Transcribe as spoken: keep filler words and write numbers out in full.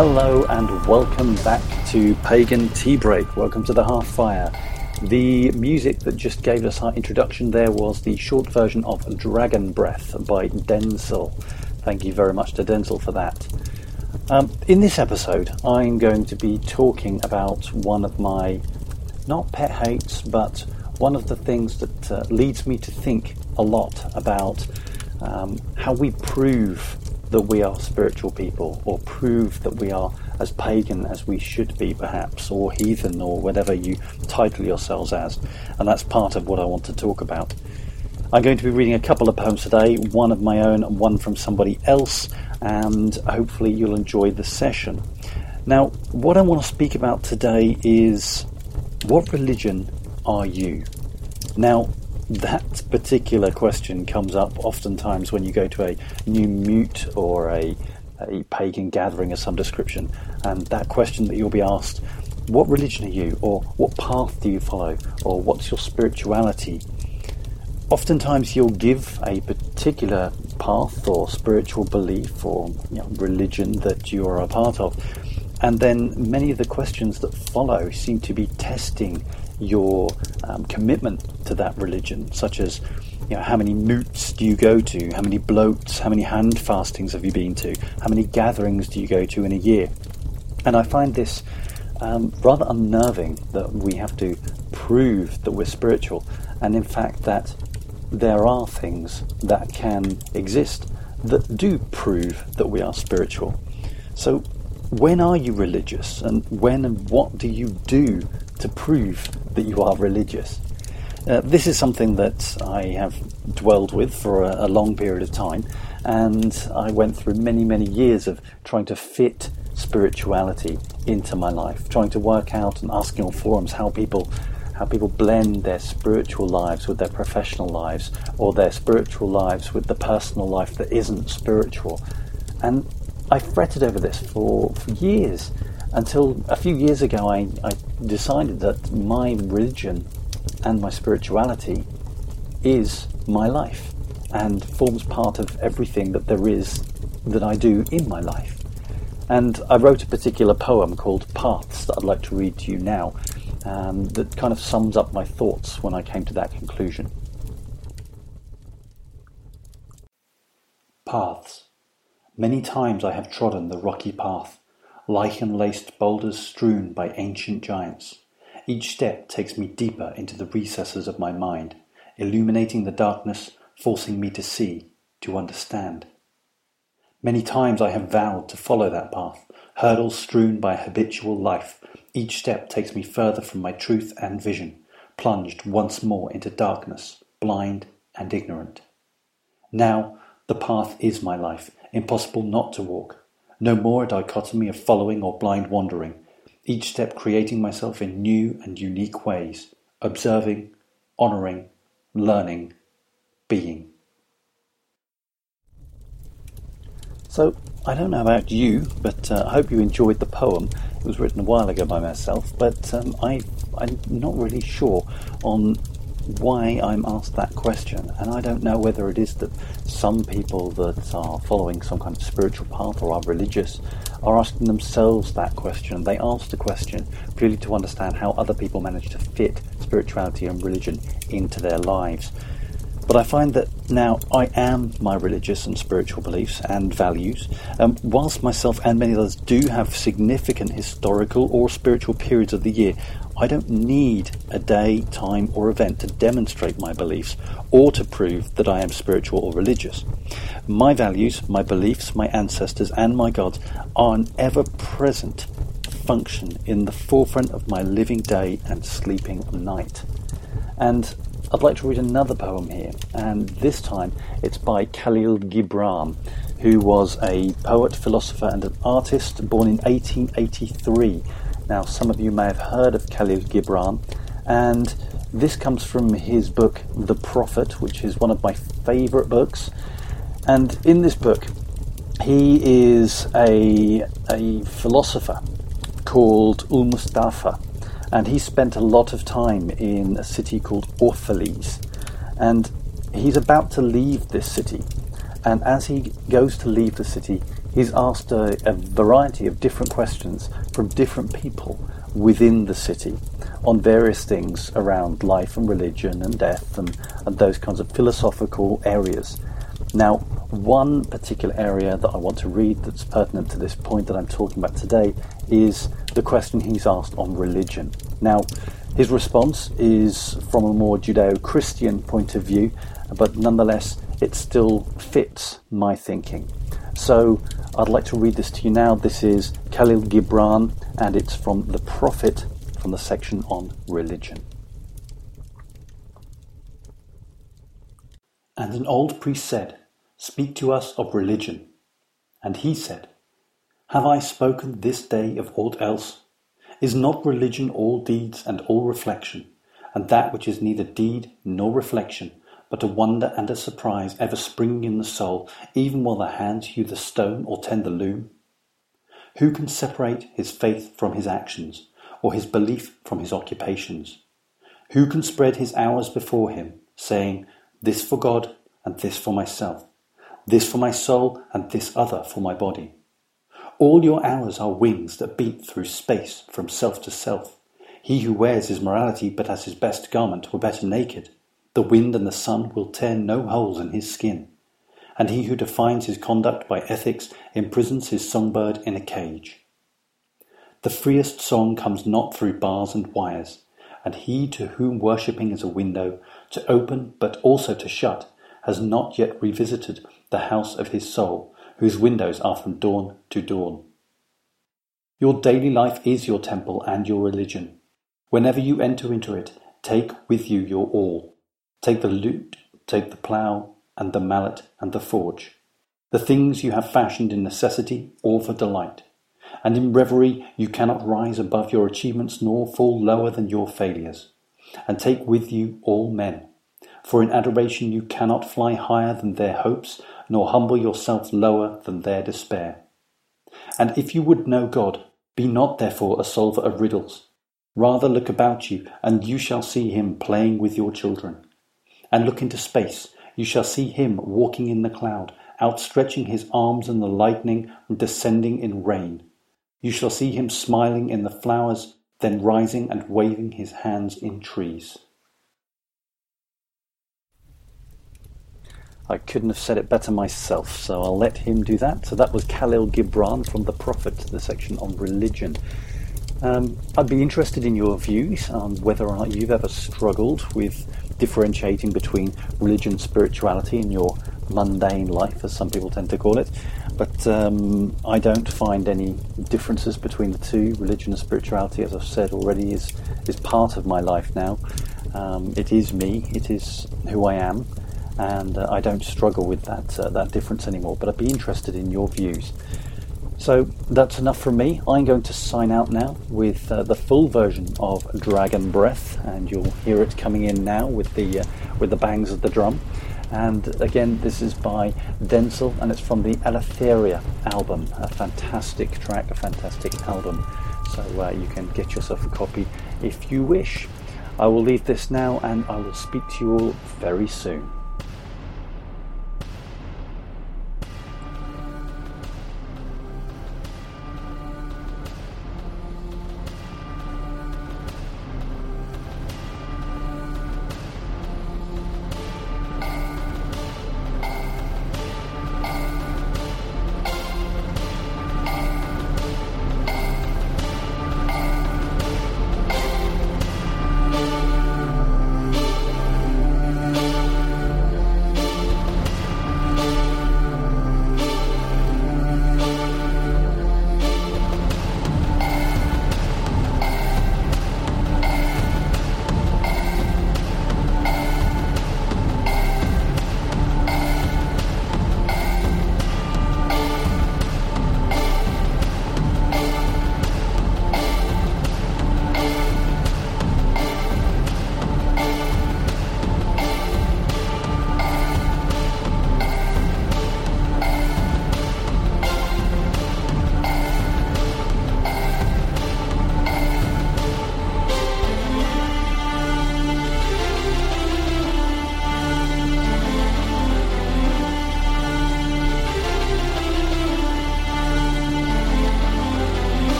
Hello and welcome back to Pagan Tea Break. Welcome to the Half Fire. The music that just gave us our introduction there was the short version of Dragon Breath by Denzel. Thank you very much to Denzel for that. Um, in this episode, I'm going to be talking about one of my, not pet hates, but one of the things that uh, leads me to think a lot about um, how we prove that we are spiritual people, or prove that we are as pagan as we should be, perhaps, or heathen, or whatever you title yourselves as. And that's part of what I want to talk about. I'm going to be reading a couple of poems today, one of my own and one from somebody else, and hopefully you'll enjoy the session. Now, what I want to speak about today is, what religion are you? Now, that particular question comes up oftentimes when you go to a new mute or a, a pagan gathering of some description, and that question that you'll be asked, what religion are you, or what path do you follow, or what's your spirituality? Oftentimes you'll give a particular path or spiritual belief or you know, religion that you are a part of, and then many of the questions that follow seem to be testing your um, commitment to that religion, such as, you know, how many moots do you go to, how many bloats, how many hand fastings have you been to, how many gatherings do you go to in a year? And I find this um, rather unnerving, that we have to prove that we're spiritual, and in fact that there are things that can exist that do prove that we are spiritual. So when are you religious, and when and what do you do to prove that you are religious? Uh, this is something that I have dwelled with for a, a long period of time, and I went through many, many years of trying to fit spirituality into my life, trying to work out and asking on forums how people how people blend their spiritual lives with their professional lives, or their spiritual lives with the personal life that isn't spiritual. And I fretted over this for, for years, until a few years ago I, I decided that my religion and my spirituality is my life and forms part of everything that there is that I do in my life. And I wrote a particular poem called Paths that I'd like to read to you now, um, that kind of sums up my thoughts when I came to that conclusion. Paths. Many times I have trodden the rocky path, lichen-laced boulders strewn by ancient giants. Each step takes me deeper into the recesses of my mind, illuminating the darkness, forcing me to see, to understand. Many times I have vowed to follow that path, hurdles strewn by habitual life. Each step takes me further from my truth and vision, plunged once more into darkness, blind and ignorant. Now the path is my life, impossible not to walk. No more a dichotomy of following or blind wandering, each step creating myself in new and unique ways, observing, honouring, learning, being. So, I don't know about you, but uh, I hope you enjoyed the poem. It was written a while ago by myself, but um, I, I'm not really sure on why I'm asked that question, and I don't know whether it is that some people that are following some kind of spiritual path or are religious are asking themselves that question. They ask the question purely to understand how other people manage to fit spirituality and religion into their lives. But I find that now I am my religious and spiritual beliefs and values, um, whilst myself and many others do have significant historical or spiritual periods of the year. I don't need a day, time or event to demonstrate my beliefs or to prove that I am spiritual or religious. My values, my beliefs, my ancestors and my gods are an ever-present function in the forefront of my living day and sleeping night. And I'd like to read another poem here, and this time it's by Khalil Gibran, who was a poet, philosopher and an artist born in eighteen eighty-three. Now, some of you may have heard of Khalil Gibran, and this comes from his book, The Prophet, which is one of my favourite books. And in this book, he is a, a philosopher called Al-Mustafa, and he spent a lot of time in a city called Orphalese. And he's about to leave this city, and as he goes to leave the city, He's asked a, a variety of different questions from different people within the city on various things around life and religion and death and, and those kinds of philosophical areas. Now, one particular area that I want to read that's pertinent to this point that I'm talking about today is the question he's asked on religion. Now, his response is from a more Judeo-Christian point of view, but nonetheless, it still fits my thinking. So I'd like to read this to you now. This is Khalil Gibran, and it's from The Prophet, from the section on religion. And an old priest said, "Speak to us of religion." And he said, "Have I spoken this day of aught else? Is not religion all deeds and all reflection, and that which is neither deed nor reflection, but a wonder and a surprise ever springing in the soul, even while the hands hew the stone or tend the loom? Who can separate his faith from his actions, or his belief from his occupations? Who can spread his hours before him, saying, this for God, and this for myself, this for my soul, and this other for my body? All your hours are wings that beat through space from self to self. He who wears his morality but as his best garment were better naked. The wind and the sun will tear no holes in his skin. And he who defines his conduct by ethics imprisons his songbird in a cage. The freest song comes not through bars and wires, and he to whom worshipping is a window, to open but also to shut, has not yet revisited the house of his soul, whose windows are from dawn to dawn. Your daily life is your temple and your religion. Whenever you enter into it, take with you your all. Take the lute, take the plough, and the mallet, and the forge, the things you have fashioned in necessity or for delight. And in reverie you cannot rise above your achievements nor fall lower than your failures. And take with you all men. For in adoration you cannot fly higher than their hopes, nor humble yourself lower than their despair. And if you would know God, be not therefore a solver of riddles. Rather look about you, and you shall see him playing with your children. And look into space, you shall see him walking in the cloud, outstretching his arms in the lightning and descending in rain. You shall see him smiling in the flowers, then rising and waving his hands in trees. I couldn't have said it better myself, so I'll let him do that. So that was Khalil Gibran from The Prophet, the section on religion. Um, I'd be interested in your views on whether or not you've ever struggled with differentiating between religion and spirituality in your mundane life, as some people tend to call it. But um, I don't find any differences between the two. Religion and spirituality, as I've said already, is, is part of my life now. Um, it is me, it is who I am, and uh, I don't struggle with that, uh, that difference anymore. But I'd be interested in your views. So that's enough from me. I'm going to sign out now with uh, the full version of Dragon Breath, and you'll hear it coming in now with the uh, with the bangs of the drum. And again, this is by Denzel, and it's from the Eleutheria album. A fantastic track, a fantastic album. So uh, you can get yourself a copy if you wish. I will leave this now, and I will speak to you all very soon.